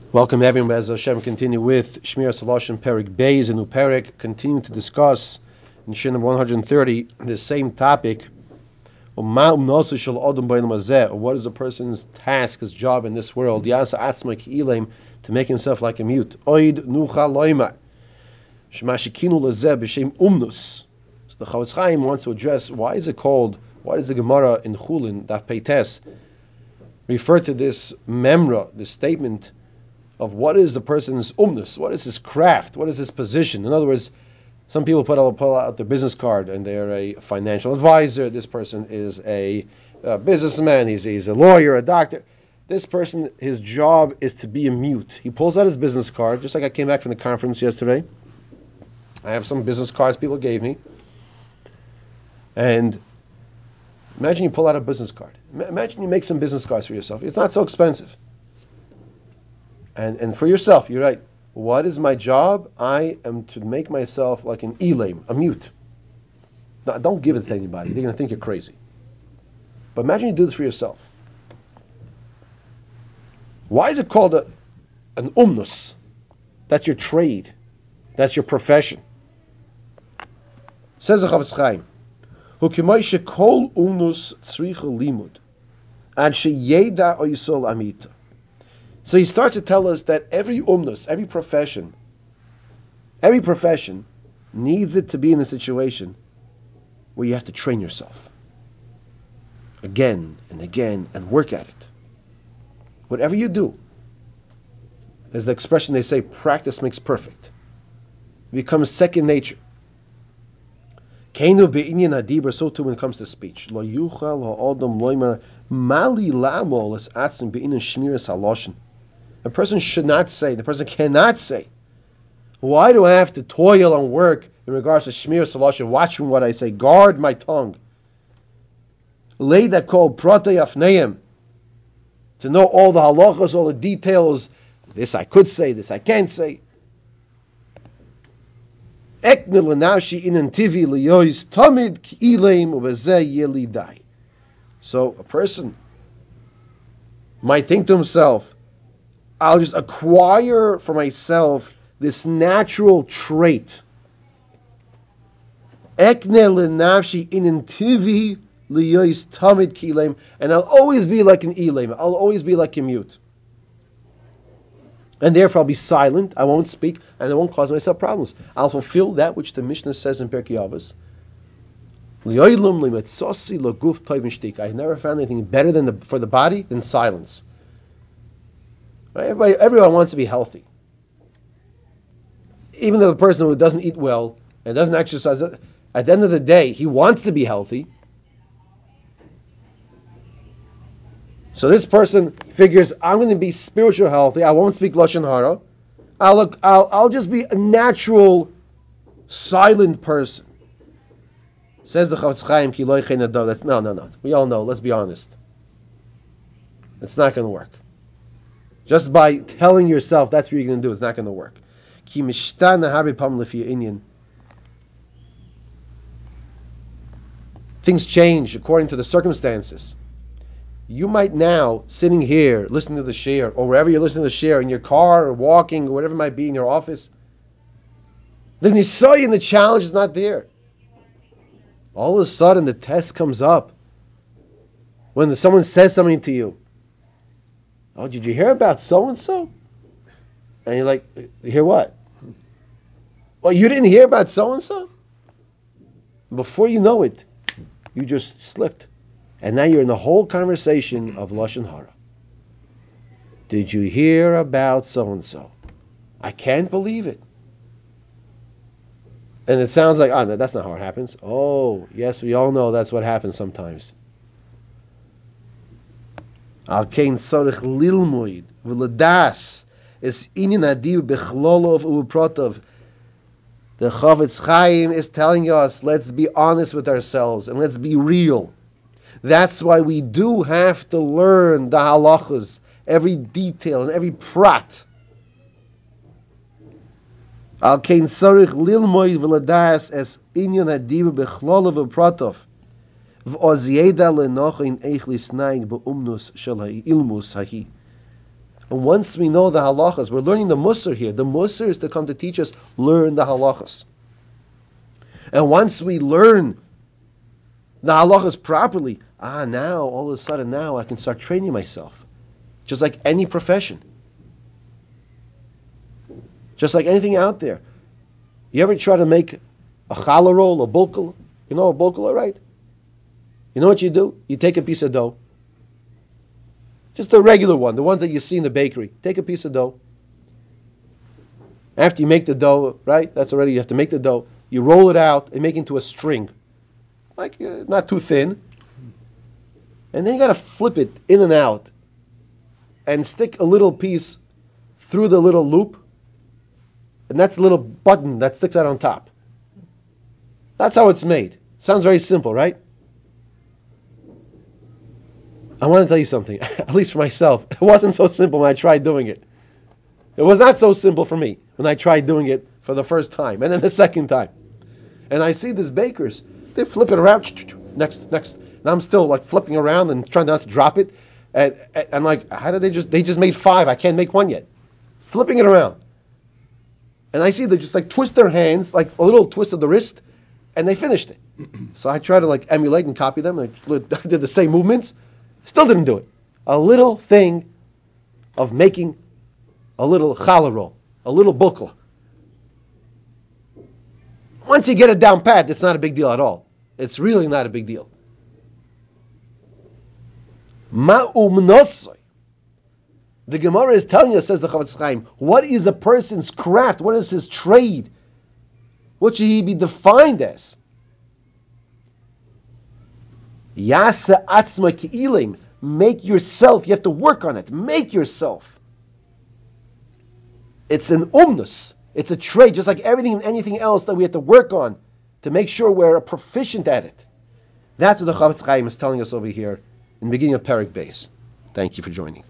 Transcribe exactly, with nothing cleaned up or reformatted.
Welcome everyone. As Hashem continue with Shmir Salashim Perik Beis and Uperik, continuing to discuss in Shir number one hundred thirty the same topic. What is a person's task, his job in this world? To make himself like a mute. So the Chavetz Chaim wants to address, why is it called, why does the Gemara in Chulin, Daf Peites, refer to this memra, this statement of what is the person's umnus, what is his craft, what is his position? In other words, some people put out, pull out their business card and they're a financial advisor. This person is a, a businessman. He's, he's a lawyer, a doctor. This person, his job is to be a mute. He pulls out his business card, just like I came back from the conference yesterday. I have some business cards people gave me. And imagine you pull out a business card. Imagine you make some business cards for yourself. It's not so expensive. And and for yourself, you're right. What is my job? I am to make myself like an elaim, a mute. Now, don't give it to anybody. They're going to think you're crazy. But imagine you do this for yourself. Why is it called a, an umnus? That's your trade. That's your profession. Says the Chavetz Chaim, "Hukimayshe kol umnus tzricha limud, ad sheyeda oysol amita." So he starts to tell us that every umnus, every profession, every profession needs it to be in a situation where you have to train yourself again and again and work at it. Whatever you do, there's the expression they say, practice makes perfect. It becomes second nature. Keinu be'inyan hadibur, so too when it comes to speech. Lo yuchal ha'odam loimer mali la'amol es atzim be'inyan shmiras haloshin. A person should not say, the person cannot say, why do I have to toil and work in regards to Shmir Salashim, watching what I say, guard my tongue. Lay that called Pratei Afneim, to know all the halachas, all the details, this I could say, this I can't say. Ekne l'nashi inan tivi liyois tamid ki'ileim ubezeh yelidai. So a person might think to himself, I'll just acquire for myself this natural trait. Ekne l'nafshi inin tivi liyois tamid ki'ileim, and I'll always be like an ilaim. I'll always be like a mute. And therefore I'll be silent, I won't speak, and I won't cause myself problems. I'll fulfill that which the Mishnah says in Pirkei Avos. I've never found anything better than the, for the body than silence. Everybody, everyone wants to be healthy. Even though the person who doesn't eat well and doesn't exercise, at the end of the day, he wants to be healthy. So this person figures, I'm going to be spiritual healthy. I won't speak lashon hara. I'll, I'll I'll just be a natural, silent person. Says the Chavetz Chaim, ki lo yichein adov. That's no, no, no. We all know. Let's be honest. It's not going to work. Just by telling yourself that's what you're going to do, it's not going to work. Ki mishtana harbe pam lefi inyan. Things change according to the circumstances. You might now, sitting here, listening to the share, or wherever you're listening to the share, in your car, or walking, or whatever it might be, in your office, the nisayon and the challenge is not there. All of a sudden, the test comes up. When someone says something to you, oh, did you hear about so-and-so? And you're like, you hear what? Well, you didn't hear about so-and-so? Before you know it, you just slipped. And now you're in the whole conversation of lashon hara. Did you hear about so-and-so? I can't believe it. And it sounds like, oh, no, that's not how it happens. Oh, yes, we all know that's what happens sometimes. Al kein tzorich lilmoid v'ledas es inyan adir bechlolov u'protov. The Chavetz Chaim is telling us, let's be honest with ourselves and let's be real. That's why we do have to learn the halachas, every detail and every prat. Al kein tzorich lilmoid v'ledas es inyan adir bechlolov u'protov. V'oz yeda lenoch in eich lisnaig be'umnus shel ha'ilmus hahi. And once we know the halachas, we're learning the musar here. The musar is to come to teach us, learn the halachas. And once we learn the halachas properly, ah, now, all of a sudden, now I can start training myself. Just like any profession. Just like anything out there. You ever try to make a challah roll, a bulkul? You know a bulkul, right? You know what you do? You take a piece of dough. Just a regular one, the ones that you see in the bakery. Take a piece of dough. After you make the dough, right? That's already, you have to make the dough. You roll it out and make it into a string. Like, uh, not too thin. And then you got to flip it in and out. And stick a little piece through the little loop. And that's the little button that sticks out on top. That's how it's made. Sounds very simple, right? I want to tell you something, at least for myself. It wasn't so simple when I tried doing it. It was not so simple for me when I tried doing it for the first time, and then the second time. And I see these bakers, they flip it around, next, next. And I'm still like flipping around and trying not to drop it. And I'm like, how did they just, they just made five, I can't make one yet. Flipping it around. And I see they just like twist their hands, like a little twist of the wrist, and they finished it. So I try to like emulate and copy them. I did the same movements. Still didn't do it. A little thing of making a little challah roll, a little bulkul. Once you get it down pat, it's not a big deal at all. It's really not a big deal. Ma'umnotzoi. The Gemara is telling us, says the Chavetz Chaim, what is a person's craft? What is his trade? What should he be defined as? Yasa atzma ki'ilim. Make yourself. You have to work on it. Make yourself. It's an umnus. It's a trade, just like everything and anything else that we have to work on to make sure we're proficient at it. That's what the Chavetz Chaim is telling us over here in the beginning of Perek Beis. Thank you for joining.